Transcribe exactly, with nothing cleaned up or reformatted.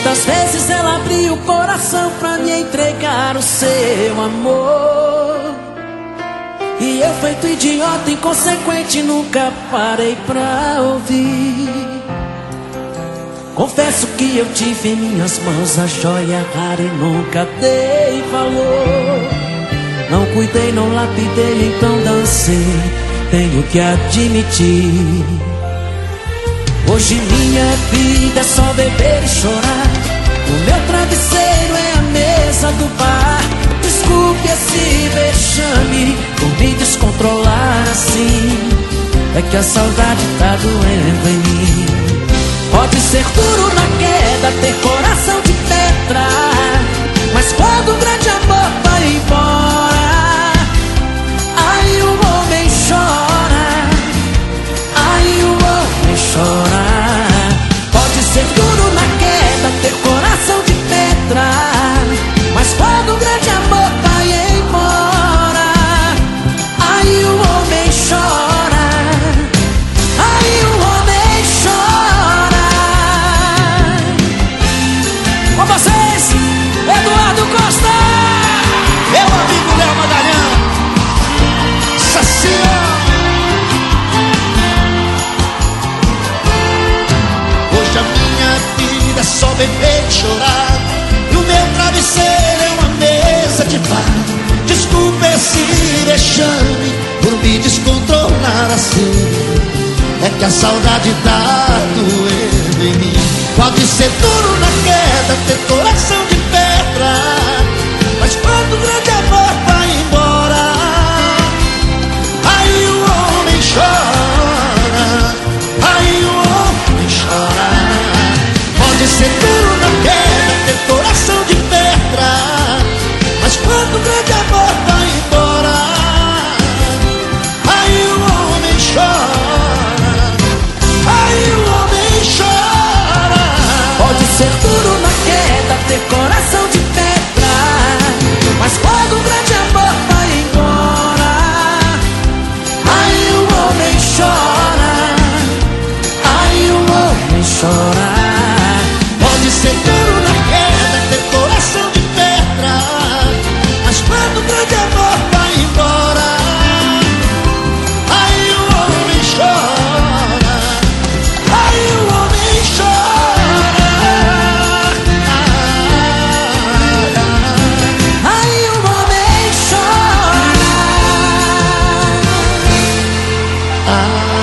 Quantas vezes ela abriu o coração pra me entregar o seu amor, e eu, feito idiota, inconsequente, nunca parei pra ouvir. Confesso que eu tive em minhas mãos a joia rara e nunca dei valor. Não cuidei, não lapidei, então dancei, tenho que admitir. Hoje minha vida é só beber e chorar. O meu travesseiro é a mesa do bar. Desculpe esse vexame por me descontrolar assim. É que a saudade tá doendo em mim. Pode ser duro na queda, ter coração de pedra, mas quando o grande amor vai embora, aí o homem chora, aí o homem chora. Pode ser duro na queda, ter coração de pedra, mas quando o grande amor vai embora, aí o homem chora, aí o homem chora. Com vocês, Eduardo Costa, meu amigo Léo Magalhães, Sacião. Hoje a minha vida é só beber e chorar, e o meu travesseiro é uma mesa de bar. Desculpa esse vexame por me descontrolar assim. É que a saudade tá doendo em mim. Pode ser duro na queda, ter coração de pedra, mas quando o grande amor vai embora, aí o homem chora, aí o homem chora. Pode ser duro na queda, ter coração de pedra, mas quando o grande amor vai embora, aí o homem chora, aí o homem chora. pode ser duro na queda, ter coração de pedra, mas quando o grande amor vai embora, aí o homem chora, aí o homem chora. Pode ser duro na queda, ter coração de pedra, mas quando o grande amor vai embora, aí o homem chora, aí o homem chora, Aí o homem chora. ah, ah.